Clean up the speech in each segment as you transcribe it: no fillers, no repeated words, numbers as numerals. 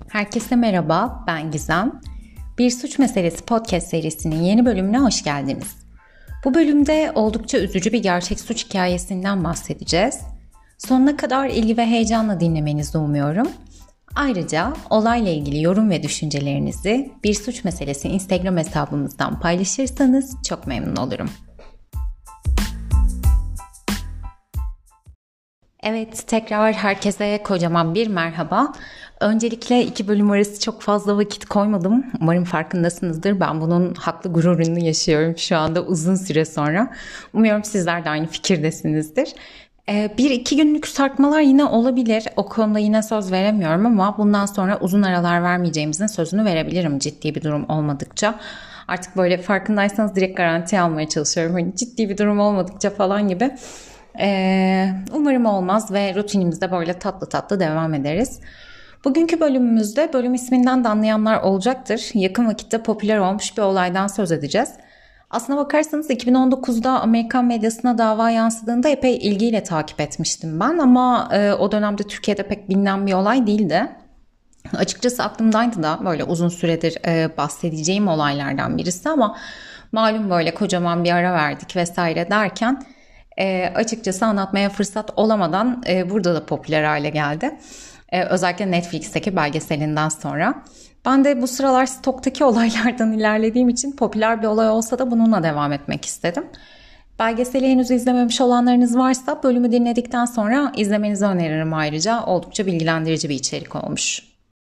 Herkese merhaba, ben Gizem. Bir Suç Meselesi podcast serisinin yeni bölümüne hoş geldiniz. Bu bölümde oldukça üzücü bir gerçek suç hikayesinden bahsedeceğiz. Sonuna kadar ilgi ve heyecanla dinlemenizi umuyorum. Ayrıca olayla ilgili yorum ve düşüncelerinizi Bir Suç Meselesi Instagram hesabımızdan paylaşırsanız çok memnun olurum. Evet, tekrar herkese kocaman bir merhaba. Öncelikle 2 bölüm arası çok fazla vakit koymadım. Umarım farkındasınızdır. Ben bunun haklı gururunu yaşıyorum şu anda uzun süre sonra. Umuyorum sizler de aynı fikirdesinizdir. 1-2 günlük sarkmalar yine olabilir. O konuda yine söz veremiyorum ama bundan sonra uzun aralar vermeyeceğimizin sözünü verebilirim ciddi bir durum olmadıkça. Artık böyle farkındaysanız direkt garanti almaya çalışıyorum. Hani ciddi bir durum olmadıkça falan gibi. Umarım olmaz ve rutinimizde böyle tatlı tatlı devam ederiz. Bugünkü bölümümüzde bölüm isminden de anlayanlar olacaktır. Yakın vakitte popüler olmuş bir olaydan söz edeceğiz. Aslına bakarsanız 2019'da Amerikan medyasına dava yansıdığında epey ilgiyle takip etmiştim ben ama o dönemde Türkiye'de pek bilinen bir olay değildi. Açıkçası aklımdaydı da böyle uzun süredir bahsedeceğim olaylardan birisi ama malum böyle kocaman bir ara verdik vesaire derken açıkçası anlatmaya fırsat olamadan burada da popüler hale geldi. Özellikle Netflix'teki belgeselinden sonra. Ben de bu sıralar stoktaki olaylardan ilerlediğim için popüler bir olay olsa da bununla devam etmek istedim. Belgeseli henüz izlememiş olanlarınız varsa bölümü dinledikten sonra izlemenizi öneririm ayrıca. Oldukça bilgilendirici bir içerik olmuş.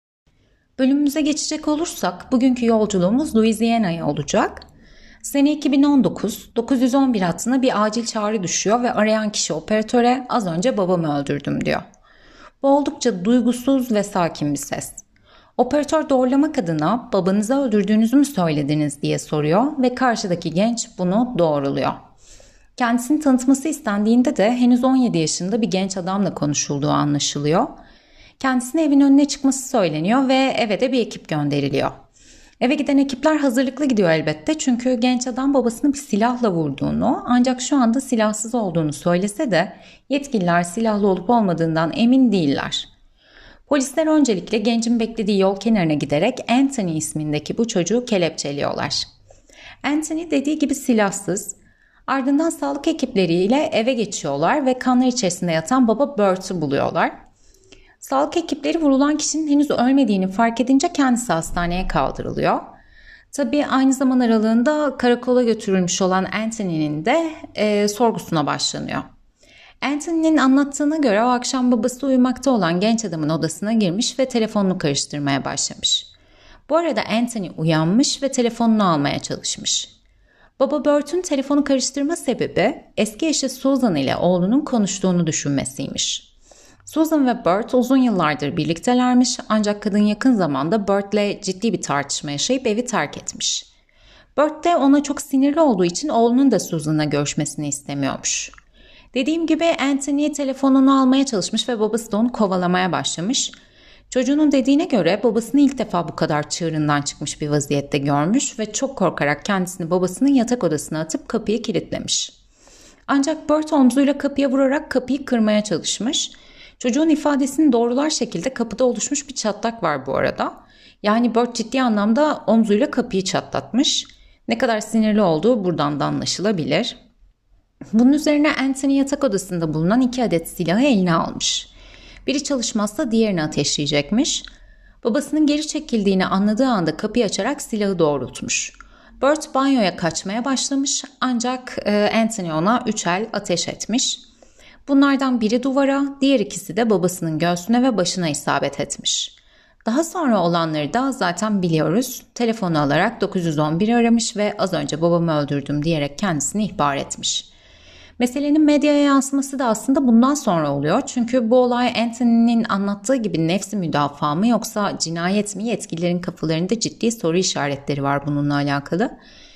Bölümümüze geçecek olursak bugünkü yolculuğumuz Louisiana'ya olacak. Sene 2019, 911 hattına bir acil çağrı düşüyor ve arayan kişi operatöre az önce babamı öldürdüm diyor. Bu oldukça duygusuz ve sakin bir ses. Operatör doğrulamak adına babanızı öldürdüğünüzü mü söylediniz diye soruyor ve karşıdaki genç bunu doğruluyor. Kendisini tanıtması istendiğinde de henüz 17 yaşında bir genç adamla konuşulduğu anlaşılıyor. Kendisine evin önüne çıkması söyleniyor ve eve de bir ekip gönderiliyor. Eve giden ekipler hazırlıklı gidiyor elbette çünkü genç adam babasını bir silahla vurduğunu ancak şu anda silahsız olduğunu söylese de yetkililer silahlı olup olmadığından emin değiller. Polisler öncelikle gencin beklediği yol kenarına giderek Anthony ismindeki bu çocuğu kelepçeliyorlar. Anthony dediği gibi silahsız, ardından sağlık ekipleriyle eve geçiyorlar ve kanlar içerisinde yatan baba Bert'ı buluyorlar. Sağlık ekipleri vurulan kişinin henüz ölmediğini fark edince kendisi hastaneye kaldırılıyor. Tabii aynı zaman aralığında karakola götürülmüş olan Anthony'nin de sorgusuna başlanıyor. Anthony'nin anlattığına göre o akşam babası uyumakta olan genç adamın odasına girmiş ve telefonunu karıştırmaya başlamış. Bu arada Anthony uyanmış ve telefonunu almaya çalışmış. Baba Bert'ün telefonu karıştırma sebebi eski eşi Susan ile oğlunun konuştuğunu düşünmesiymiş. Susan ve Bert uzun yıllardır birliktelermiş ancak kadın yakın zamanda Bert'le ciddi bir tartışma yaşayıp evi terk etmiş. Bert de ona çok sinirli olduğu için oğlunun da Susan'la görüşmesini istemiyormuş. Dediğim gibi Anthony telefonunu almaya çalışmış ve babası da onu kovalamaya başlamış. Çocuğunun dediğine göre babasını ilk defa bu kadar çığırından çıkmış bir vaziyette görmüş ve çok korkarak kendisini babasının yatak odasına atıp kapıyı kilitlemiş. Ancak Bert omzuyla kapıya vurarak kapıyı kırmaya çalışmış. Çocuğun ifadesini doğrular şekilde kapıda oluşmuş bir çatlak var bu arada. Yani Bert ciddi anlamda omzuyla kapıyı çatlatmış. Ne kadar sinirli olduğu buradan da anlaşılabilir. Bunun üzerine Anthony yatak odasında bulunan 2 adet silahı eline almış. Biri çalışmazsa diğerini ateşleyecekmiş. Babasının geri çekildiğini anladığı anda kapıyı açarak silahı doğrultmuş. Bert banyoya kaçmaya başlamış ancak Anthony ona 3 el ateş etmiş. Bunlardan biri duvara, diğer ikisi de babasının göğsüne ve başına isabet etmiş. Daha sonra olanları da zaten biliyoruz. Telefonu alarak 911'i aramış ve az önce babamı öldürdüm diyerek kendisini ihbar etmiş. Meselenin medyaya yansıması da aslında bundan sonra oluyor. Çünkü bu olay Anthony'nin anlattığı gibi nefsi müdafaa mı yoksa cinayet mi, yetkililerin kafalarında ciddi soru işaretleri var bununla alakalı.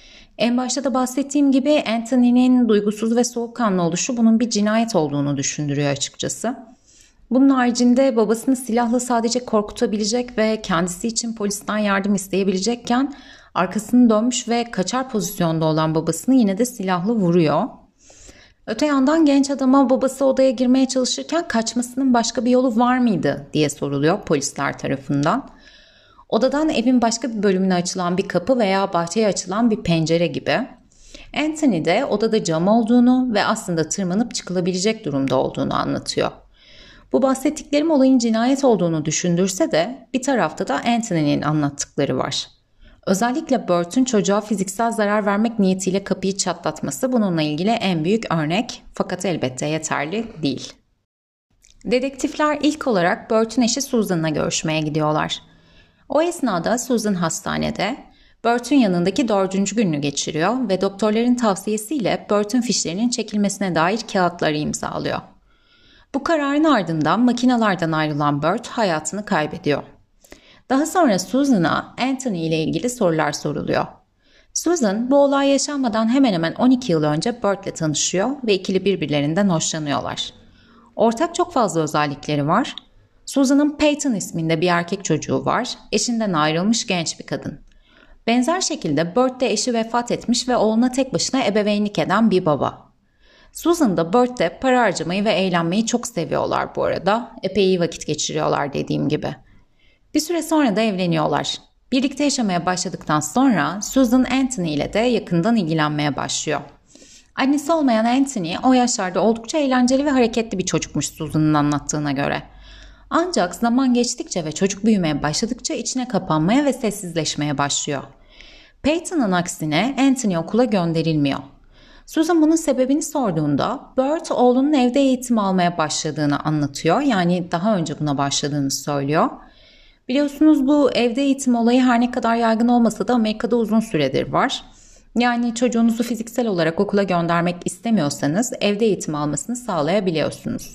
En başta da bahsettiğim gibi Anthony'nin duygusuz ve soğukkanlı oluşu bunun bir cinayet olduğunu düşündürüyor açıkçası. Bunun haricinde babasını silahla sadece korkutabilecek ve kendisi için polisten yardım isteyebilecekken arkasını dönmüş ve kaçar pozisyonda olan babasını yine de silahla vuruyor. Öte yandan genç adama babası odaya girmeye çalışırken kaçmasının başka bir yolu var mıydı diye soruluyor polisler tarafından. Odadan evin başka bir bölümüne açılan bir kapı veya bahçeye açılan bir pencere gibi. Anthony de odada cam olduğunu ve aslında tırmanıp çıkılabilecek durumda olduğunu anlatıyor. Bu bahsettiklerim olayın cinayet olduğunu düşündürse de bir tarafta da Anthony'nin anlattıkları var. Özellikle Bert'ün çocuğa fiziksel zarar vermek niyetiyle kapıyı çatlatması bununla ilgili en büyük örnek, fakat elbette yeterli değil. Dedektifler ilk olarak Bert'ün eşi Susan'la görüşmeye gidiyorlar. O esnada Susan hastanede, Bert'ün yanındaki 4. gününü geçiriyor ve doktorların tavsiyesiyle Bert'ün fişlerinin çekilmesine dair kağıtları imzalıyor. Bu kararın ardından makinalardan ayrılan Bert hayatını kaybediyor. Daha sonra Susan'a Anthony ile ilgili sorular soruluyor. Susan bu olay yaşanmadan hemen hemen 12 yıl önce Bert'le tanışıyor ve ikili birbirlerinden hoşlanıyorlar. Ortak çok fazla özellikleri var. Susan'ın Peyton isminde bir erkek çocuğu var, eşinden ayrılmış genç bir kadın. Benzer şekilde Bert de eşi vefat etmiş ve oğluna tek başına ebeveynlik eden bir baba. Susan da Bert de para harcamayı ve eğlenmeyi çok seviyorlar bu arada. Epey iyi vakit geçiriyorlar dediğim gibi. Bir süre sonra da evleniyorlar. Birlikte yaşamaya başladıktan sonra Susan Anthony ile de yakından ilgilenmeye başlıyor. Annesi olmayan Anthony o yaşlarda oldukça eğlenceli ve hareketli bir çocukmuş Susan'ın anlattığına göre. Ancak zaman geçtikçe ve çocuk büyümeye başladıkça içine kapanmaya ve sessizleşmeye başlıyor. Peyton'un aksine Anthony okula gönderilmiyor. Susan bunun sebebini sorduğunda Bert oğlunun evde eğitim almaya başladığını anlatıyor. Yani daha önce buna başladığını söylüyor. Biliyorsunuz bu evde eğitim olayı her ne kadar yaygın olmasa da Amerika'da uzun süredir var. Yani çocuğunuzu fiziksel olarak okula göndermek istemiyorsanız evde eğitim almasını sağlayabiliyorsunuz.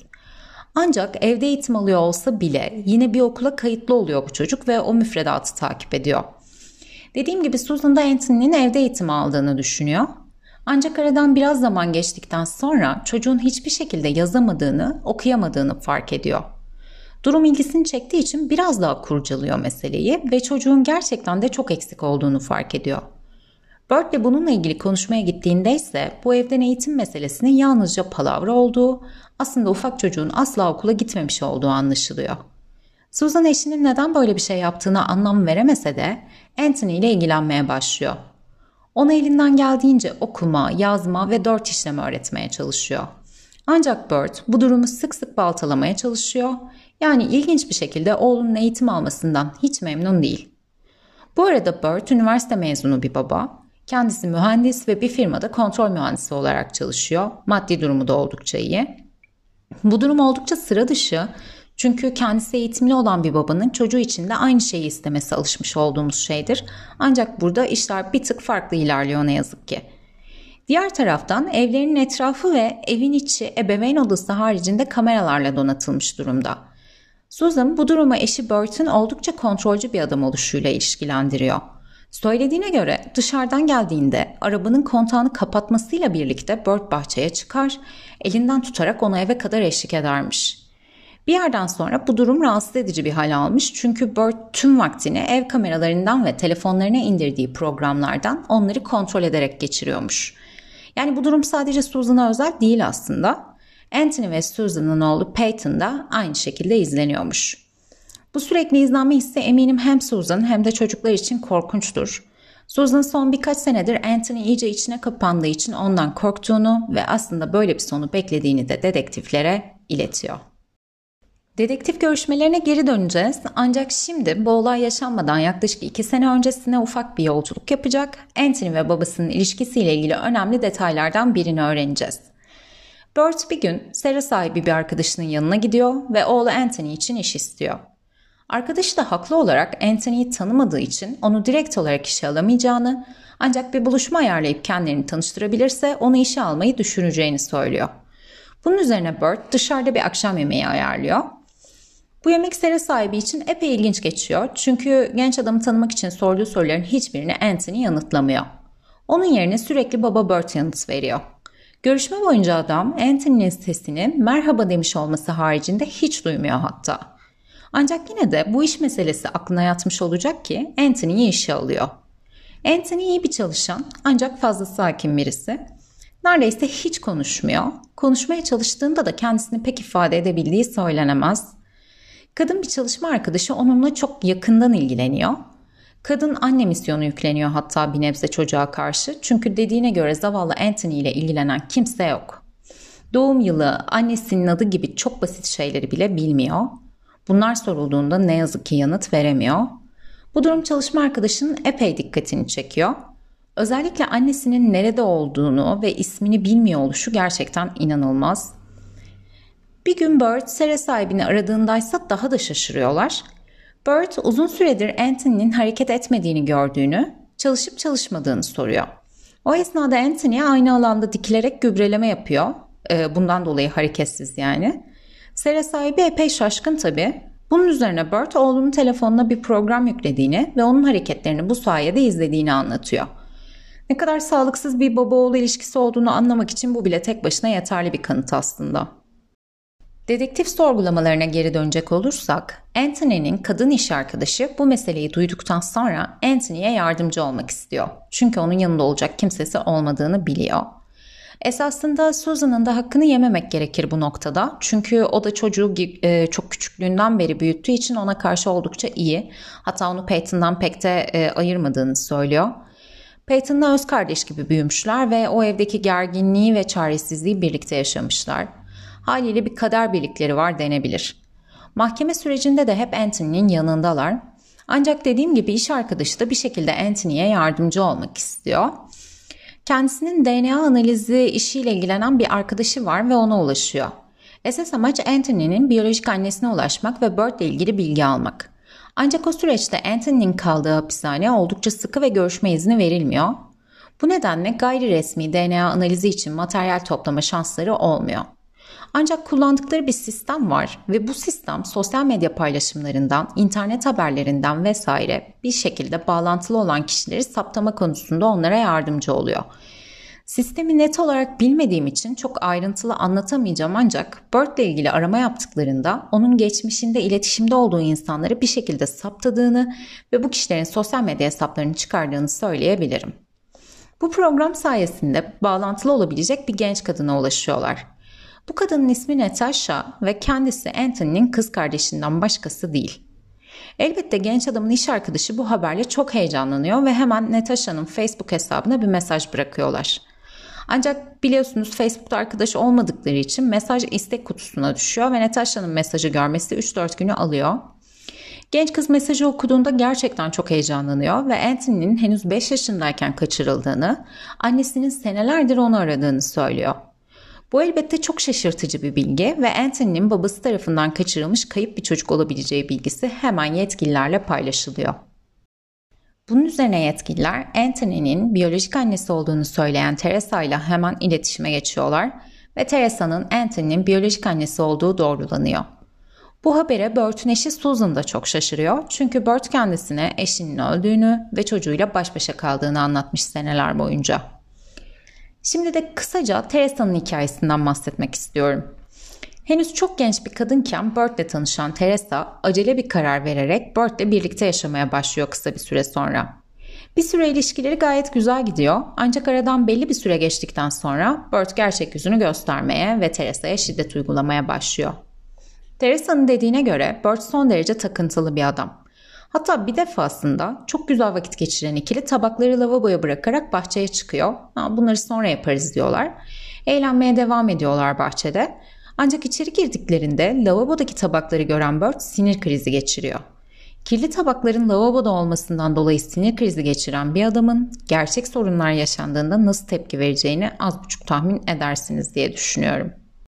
Ancak evde eğitim alıyor olsa bile yine bir okula kayıtlı oluyor bu çocuk ve o müfredatı takip ediyor. Dediğim gibi Susan da Anthony'nin evde eğitim aldığını düşünüyor. Ancak aradan biraz zaman geçtikten sonra çocuğun hiçbir şekilde yazamadığını, okuyamadığını fark ediyor. Durum ilgisini çektiği için biraz daha kurcalıyor meseleyi ve çocuğun gerçekten de çok eksik olduğunu fark ediyor. Bert'le bununla ilgili konuşmaya gittiğinde ise bu evden eğitim meselesinin yalnızca palavra olduğu, aslında ufak çocuğun asla okula gitmemiş olduğu anlaşılıyor. Susan eşinin neden böyle bir şey yaptığına anlam veremese de Anthony ile ilgilenmeye başlıyor. Ona elinden geldiğince okuma, yazma ve 4 işlem öğretmeye çalışıyor. Ancak Bert bu durumu sık sık baltalamaya çalışıyor. Yani ilginç bir şekilde oğlunun eğitim almasından hiç memnun değil. Bu arada Bert üniversite mezunu bir baba. Kendisi mühendis ve bir firmada kontrol mühendisi olarak çalışıyor. Maddi durumu da oldukça iyi. Bu durum oldukça sıra dışı. Çünkü kendisi eğitimli olan bir babanın çocuğu için de aynı şeyi istemesi alışmış olduğumuz şeydir. Ancak burada işler bir tık farklı ilerliyor ne yazık ki. Diğer taraftan evlerinin etrafı ve evin içi ebeveyn odası haricinde kameralarla donatılmış durumda. Susan bu durumu eşi Bert'in oldukça kontrolcü bir adam oluşuyla ilişkilendiriyor. Söylediğine göre dışarıdan geldiğinde arabanın kontağını kapatmasıyla birlikte Bert bahçeye çıkar, elinden tutarak onu eve kadar eşlik edermiş. Bir yerden sonra bu durum rahatsız edici bir hal almış çünkü Bert tüm vaktini ev kameralarından ve telefonlarına indirdiği programlardan onları kontrol ederek geçiriyormuş. Yani bu durum sadece Susan'a özel değil aslında. Anthony ve Susan'ın oğlu Peyton da aynı şekilde izleniyormuş. Bu sürekli izlenme hissi eminim hem Susan hem de çocuklar için korkunçtur. Susan son birkaç senedir Anthony iyice içine kapandığı için ondan korktuğunu ve aslında böyle bir sonu beklediğini de dedektiflere iletiyor. Dedektif görüşmelerine geri döneceğiz ancak şimdi bu olay yaşanmadan yaklaşık 2 sene öncesine ufak bir yolculuk yapacak. Anthony ve babasının ilişkisiyle ilgili önemli detaylardan birini öğreneceğiz. Bert bir gün sera sahibi bir arkadaşının yanına gidiyor ve oğlu Anthony için iş istiyor. Arkadaşı da haklı olarak Anthony'yi tanımadığı için onu direkt olarak işe alamayacağını ancak bir buluşma ayarlayıp kendilerini tanıştırabilirse onu işe almayı düşüneceğini söylüyor. Bunun üzerine Bert dışarıda bir akşam yemeği ayarlıyor. Bu yemek sera sahibi için epey ilginç geçiyor çünkü genç adamı tanımak için sorduğu soruların hiçbirini Anthony yanıtlamıyor. Onun yerine sürekli baba Bert yanıt veriyor. Görüşme boyunca adam Anthony'nin sesini merhaba demiş olması haricinde hiç duymuyor hatta. Ancak yine de bu iş meselesi aklına yatmış olacak ki Anthony'yi işe alıyor. Anthony iyi bir çalışan ancak fazla sakin birisi. Neredeyse hiç konuşmuyor. Konuşmaya çalıştığında da kendisini pek ifade edebildiği söylenemez. Kadın bir çalışma arkadaşı onunla çok yakından ilgileniyor. Kadın anne misyonu yükleniyor hatta bir nebze çocuğa karşı. Çünkü dediğine göre zavallı Anthony ile ilgilenen kimse yok. Doğum yılı, annesinin adı gibi çok basit şeyleri bile bilmiyor. Bunlar sorulduğunda ne yazık ki yanıt veremiyor. Bu durum çalışma arkadaşının epey dikkatini çekiyor. Özellikle annesinin nerede olduğunu ve ismini bilmiyor oluşu gerçekten inanılmaz. Bir gün Bert sera sahibini aradığındaysa daha da şaşırıyorlar. Bert uzun süredir Anthony'nin hareket etmediğini gördüğünü, çalışıp çalışmadığını soruyor. O esnada Anthony aynı alanda dikilerek gübreleme yapıyor. Bundan dolayı hareketsiz yani. Sera sahibi epey şaşkın tabii. Bunun üzerine Bert oğlunun telefonuna bir program yüklediğini ve onun hareketlerini bu sayede izlediğini anlatıyor. Ne kadar sağlıksız bir baba oğlu ilişkisi olduğunu anlamak için bu bile tek başına yeterli bir kanıt aslında. Dedektif sorgulamalarına geri dönecek olursak, Anthony'nin kadın iş arkadaşı bu meseleyi duyduktan sonra Anthony'ye yardımcı olmak istiyor. Çünkü onun yanında olacak kimsesi olmadığını biliyor. Esasında Susan'ın da hakkını yememek gerekir bu noktada. Çünkü o da çocuğu çok küçüklüğünden beri büyüttüğü için ona karşı oldukça iyi. Hatta onu Peyton'dan pek de ayırmadığını söylüyor. Peyton'la öz kardeş gibi büyümüşler ve o evdeki gerginliği ve çaresizliği birlikte yaşamışlar. Haliyle bir kader birlikleri var denebilir. Mahkeme sürecinde de hep Anthony'nin yanındalar. Ancak dediğim gibi iş arkadaşı da bir şekilde Anthony'ye yardımcı olmak istiyor. Kendisinin DNA analizi işiyle ilgilenen bir arkadaşı var ve ona ulaşıyor. Esas amaç Anthony'nin biyolojik annesine ulaşmak ve Bert ile ilgili bilgi almak. Ancak o süreçte Anthony'nin kaldığı hapishane oldukça sıkı ve görüşme izni verilmiyor. Bu nedenle gayri resmi DNA analizi için materyal toplama şansları olmuyor. Ancak kullandıkları bir sistem var ve bu sistem sosyal medya paylaşımlarından, internet haberlerinden vesaire bir şekilde bağlantılı olan kişileri saptama konusunda onlara yardımcı oluyor. Sistemi net olarak bilmediğim için çok ayrıntılı anlatamayacağım ancak Bert ile ilgili arama yaptıklarında onun geçmişinde iletişimde olduğu insanları bir şekilde saptadığını ve bu kişilerin sosyal medya hesaplarını çıkardığını söyleyebilirim. Bu program sayesinde bağlantılı olabilecek bir genç kadına ulaşıyorlar. Bu kadının ismi Natasha ve kendisi Anthony'nin kız kardeşinden başkası değil. Elbette genç adamın iş arkadaşı bu haberle çok heyecanlanıyor ve hemen Natasha'nın Facebook hesabına bir mesaj bırakıyorlar. Ancak biliyorsunuz Facebook'ta arkadaş olmadıkları için mesaj istek kutusuna düşüyor ve Natasha'nın mesajı görmesi 3-4 günü alıyor. Genç kız mesajı okuduğunda gerçekten çok heyecanlanıyor ve Anthony'nin henüz 5 yaşındayken kaçırıldığını, annesinin senelerdir onu aradığını söylüyor. Bu elbette çok şaşırtıcı bir bilgi ve Anthony'nin babası tarafından kaçırılmış kayıp bir çocuk olabileceği bilgisi hemen yetkililerle paylaşılıyor. Bunun üzerine yetkililer Anthony'nin biyolojik annesi olduğunu söyleyen Teresa ile hemen iletişime geçiyorlar ve Teresa'nın Anthony'nin biyolojik annesi olduğu doğrulanıyor. Bu habere Bert'ün eşi Susan da çok şaşırıyor çünkü Bert kendisine eşinin öldüğünü ve çocuğuyla baş başa kaldığını anlatmış seneler boyunca. Şimdi de kısaca Teresa'nın hikayesinden bahsetmek istiyorum. Henüz çok genç bir kadınken Bert'le tanışan Teresa acele bir karar vererek Bert'le birlikte yaşamaya başlıyor kısa bir süre sonra. Bir süre ilişkileri gayet güzel gidiyor ancak aradan belli bir süre geçtikten sonra Bert gerçek yüzünü göstermeye ve Teresa'ya şiddet uygulamaya başlıyor. Teresa'nın dediğine göre Bert son derece takıntılı bir adam. Hatta bir defasında çok güzel vakit geçiren ikili tabakları lavaboya bırakarak bahçeye çıkıyor. Bunları sonra yaparız diyorlar. Eğlenmeye devam ediyorlar bahçede. Ancak içeri girdiklerinde lavabodaki tabakları gören Bert sinir krizi geçiriyor. Kirli tabakların lavaboda olmasından dolayı sinir krizi geçiren bir adamın gerçek sorunlar yaşandığında nasıl tepki vereceğini az buçuk tahmin edersiniz diye düşünüyorum.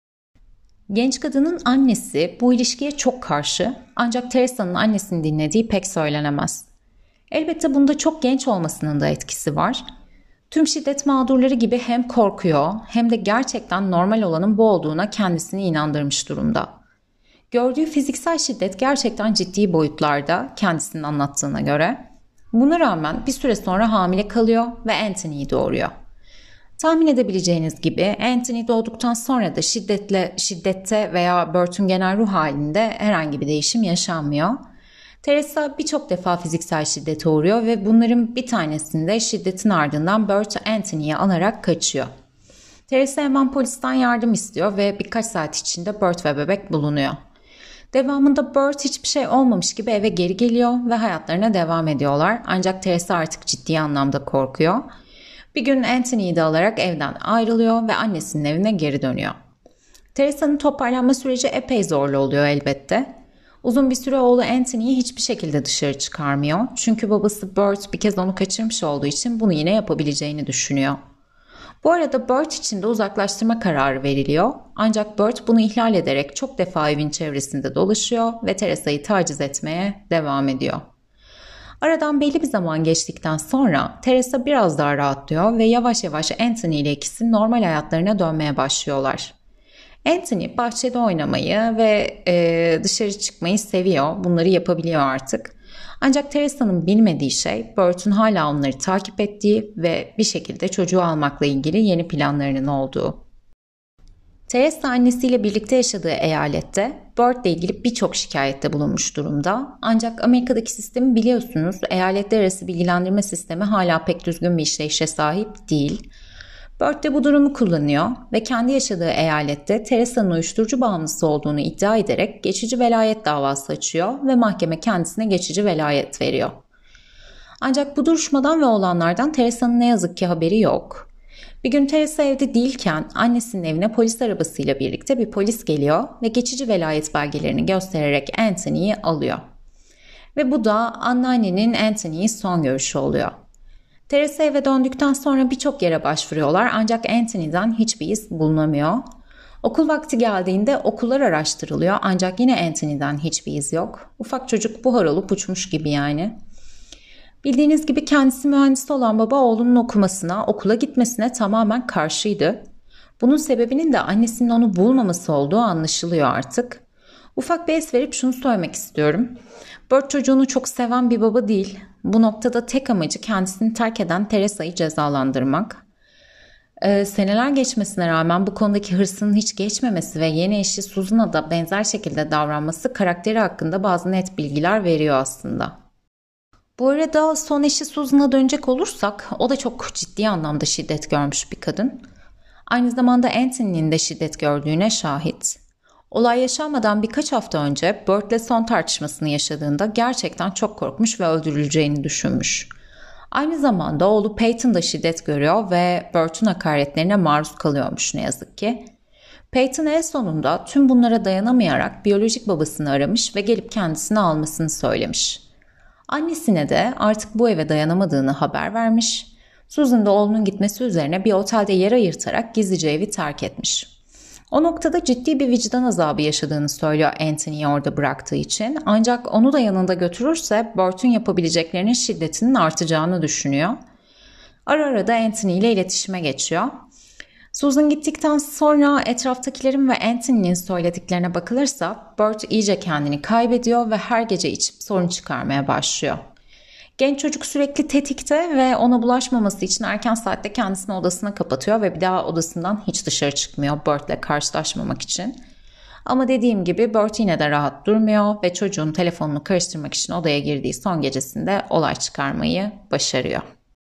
Genç kadının annesi bu ilişkiye çok karşı ancak Teresa'nın annesini dinlediği pek söylenemez. Elbette bunda çok genç olmasının da etkisi var. Tüm şiddet mağdurları gibi hem korkuyor hem de gerçekten normal olanın bu olduğuna kendisini inandırmış durumda. Gördüğü fiziksel şiddet gerçekten ciddi boyutlarda kendisinin anlattığına göre. Buna rağmen bir süre sonra hamile kalıyor ve Anthony'yi doğuruyor. Tahmin edebileceğiniz gibi Anthony doğduktan sonra da şiddette veya Bert'ün genel ruh halinde herhangi bir değişim yaşanmıyor. Teresa birçok defa fiziksel şiddete uğruyor ve bunların bir tanesinde şiddetin ardından Bert Anthony'yi alarak kaçıyor. Teresa hemen polisten yardım istiyor ve birkaç saat içinde Bert ve bebek bulunuyor. Devamında Bert hiçbir şey olmamış gibi eve geri geliyor ve hayatlarına devam ediyorlar. Ancak Teresa artık ciddi anlamda korkuyor. Bir gün Anthony'yi de alarak evden ayrılıyor ve annesinin evine geri dönüyor. Teresa'nın toparlanma süreci epey zorlu oluyor elbette. Uzun bir süre oğlu Anthony'yi hiçbir şekilde dışarı çıkarmıyor. Çünkü babası Bert bir kez onu kaçırmış olduğu için bunu yine yapabileceğini düşünüyor. Bu arada Bert için de uzaklaştırma kararı veriliyor. Ancak Bert bunu ihlal ederek çok defa evin çevresinde dolaşıyor ve Teresa'yı taciz etmeye devam ediyor. Aradan belli bir zaman geçtikten sonra Teresa biraz daha rahatlıyor ve yavaş yavaş Anthony ile ikisi normal hayatlarına dönmeye başlıyorlar. Anthony bahçede oynamayı ve dışarı çıkmayı seviyor. Bunları yapabiliyor artık. Ancak Teresa'nın bilmediği şey Bert'ün hala onları takip ettiği ve bir şekilde çocuğu almakla ilgili yeni planlarının olduğu. Teresa annesiyle birlikte yaşadığı eyalette Bert'le ilgili birçok şikayette bulunmuş durumda. Ancak Amerika'daki sistemi biliyorsunuz, eyaletler arası bilgilendirme sistemi hala pek düzgün bir işleyişe sahip değil. Bert de bu durumu kullanıyor ve kendi yaşadığı eyalette Teresa'nın uyuşturucu bağımlısı olduğunu iddia ederek geçici velayet davası açıyor ve mahkeme kendisine geçici velayet veriyor. Ancak bu duruşmadan ve olanlardan Teresa'nın ne yazık ki haberi yok. Bir gün Teresa evde değilken annesinin evine polis arabasıyla birlikte bir polis geliyor ve geçici velayet belgelerini göstererek Anthony'yi alıyor. Ve bu da anneannenin Anthony'yi son görüşü oluyor. Teresa eve döndükten sonra birçok yere başvuruyorlar ancak Anthony'den hiçbir iz bulunamıyor. Okul vakti geldiğinde okullar araştırılıyor ancak yine Anthony'den hiçbir iz yok. Ufak çocuk buhar olup uçmuş gibi yani. Bildiğiniz gibi kendisi mühendis olan baba oğlunun okumasına, okula gitmesine tamamen karşıydı. Bunun sebebinin de annesinin onu bulmaması olduğu anlaşılıyor artık. Ufak bir es verip şunu söylemek istiyorum. Bert çocuğunu çok seven bir baba değil. Bu noktada tek amacı kendisini terk eden Teresa'yı cezalandırmak. Seneler geçmesine rağmen bu konudaki hırsının hiç geçmemesi ve yeni eşi Susan'a da benzer şekilde davranması karakteri hakkında bazı net bilgiler veriyor aslında. Bu arada son eşi Susan'a dönecek olursak o da çok ciddi anlamda şiddet görmüş bir kadın. Aynı zamanda Anthony'nin de şiddet gördüğüne şahit. Olay yaşanmadan birkaç hafta önce Bert'le son tartışmasını yaşadığında gerçekten çok korkmuş ve öldürüleceğini düşünmüş. Aynı zamanda oğlu Peyton da şiddet görüyor ve Bert'ün hakaretlerine maruz kalıyormuş ne yazık ki. Peyton en sonunda tüm bunlara dayanamayarak biyolojik babasını aramış ve gelip kendisini almasını söylemiş. Annesine de artık bu eve dayanamadığını haber vermiş. Susan da oğlunun gitmesi üzerine bir otelde yer ayırtarak gizlice evi terk etmiş. O noktada ciddi bir vicdan azabı yaşadığını söylüyor Anthony'yi orada bıraktığı için. Ancak onu da yanında götürürse Bert'ün yapabileceklerinin şiddetinin artacağını düşünüyor. Ara ara da Anthony ile iletişime geçiyor. Susan gittikten sonra etraftakilerin ve Anthony'nin söylediklerine bakılırsa Bert iyice kendini kaybediyor ve her gece içip sorun çıkarmaya başlıyor. Genç çocuk sürekli tetikte ve ona bulaşmaması için erken saatte kendisini odasına kapatıyor ve bir daha odasından hiç dışarı çıkmıyor Bert'le karşılaşmamak için. Ama dediğim gibi Bert yine de rahat durmuyor ve çocuğun telefonunu karıştırmak için odaya girdiği son gecesinde olay çıkarmayı başarıyor.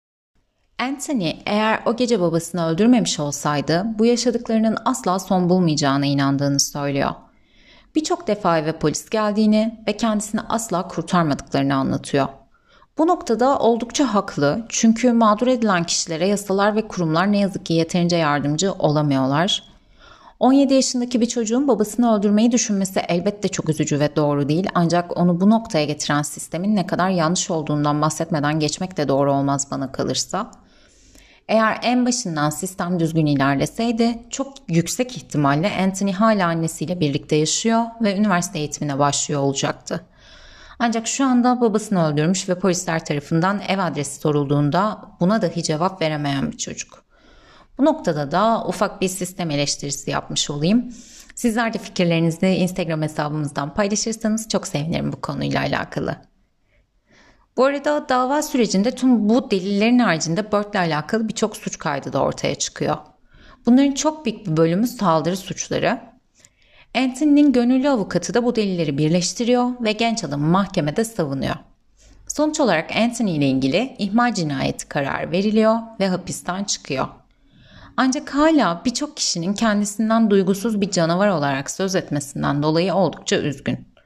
Anthony eğer o gece babasını öldürmemiş olsaydı bu yaşadıklarının asla son bulmayacağına inandığını söylüyor. Birçok defa eve polis geldiğini ve kendisini asla kurtarmadıklarını anlatıyor. Bu noktada oldukça haklı çünkü mağdur edilen kişilere yasalar ve kurumlar ne yazık ki yeterince yardımcı olamıyorlar. 17 yaşındaki bir çocuğun babasını öldürmeyi düşünmesi elbette çok üzücü ve doğru değil ancak onu bu noktaya getiren sistemin ne kadar yanlış olduğundan bahsetmeden geçmek de doğru olmaz bana kalırsa. Eğer en başından sistem düzgün ilerleseydi çok yüksek ihtimalle Anthony hala annesiyle birlikte yaşıyor ve üniversite eğitimine başlıyor olacaktı. Ancak şu anda babasını öldürmüş ve polisler tarafından ev adresi sorulduğunda buna dahi cevap veremeyen bir çocuk. Bu noktada da ufak bir sistem eleştirisi yapmış olayım. Sizler de fikirlerinizi Instagram hesabımızdan paylaşırsanız çok sevinirim bu konuyla alakalı. Bu arada dava sürecinde tüm bu delillerin haricinde Bert'le alakalı birçok suç kaydı da ortaya çıkıyor. Bunların çok büyük bir bölümü saldırı suçları. Anthony'nin gönüllü avukatı da bu delilleri birleştiriyor ve genç adamı mahkemede savunuyor. Sonuç olarak Anthony ile ilgili ihmal cinayeti kararı veriliyor ve hapisten çıkıyor. Ancak hala birçok kişinin kendisinden duygusuz bir canavar olarak söz etmesinden dolayı oldukça üzgün.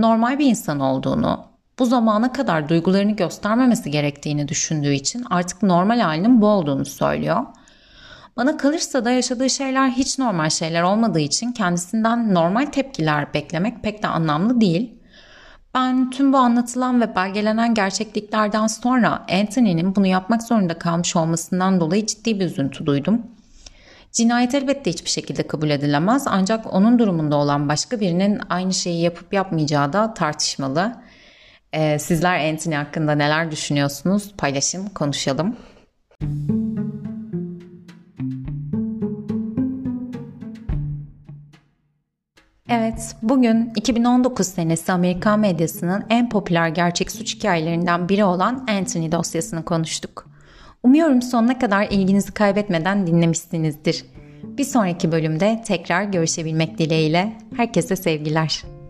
normal bir insan olduğunu, bu zamana kadar duygularını göstermemesi gerektiğini düşündüğü için artık normal halinin bu olduğunu söylüyor. Bana kalırsa da yaşadığı şeyler hiç normal şeyler olmadığı için kendisinden normal tepkiler beklemek pek de anlamlı değil. Ben tüm bu anlatılan ve belgelenen gerçekliklerden sonra Anthony'nin bunu yapmak zorunda kalmış olmasından dolayı ciddi bir üzüntü duydum. Cinayet elbette hiçbir şekilde kabul edilemez, ancak onun durumunda olan başka birinin aynı şeyi yapıp yapmayacağı da tartışmalı. Sizler Anthony hakkında neler düşünüyorsunuz? Paylaşın, konuşalım. Evet, bugün 2019 senesi Amerikan medyasının en popüler gerçek suç hikayelerinden biri olan Anthony dosyasını konuştuk. Umuyorum sonuna kadar ilginizi kaybetmeden dinlemişsinizdir. Bir sonraki bölümde tekrar görüşebilmek dileğiyle herkese sevgiler.